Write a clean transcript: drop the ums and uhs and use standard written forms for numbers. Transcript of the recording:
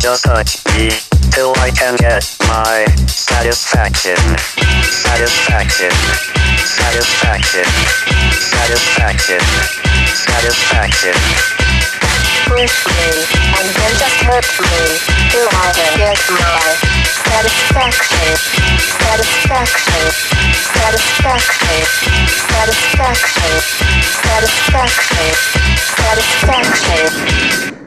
just touch me till I can get my satisfaction. Satisfaction. Satisfaction. Satisfaction. Satisfaction. Push me, and then just hurt me till I can get my satisfaction. Satisfaction. Satisfaction. Satisfaction. Satisfaction. Satisfaction.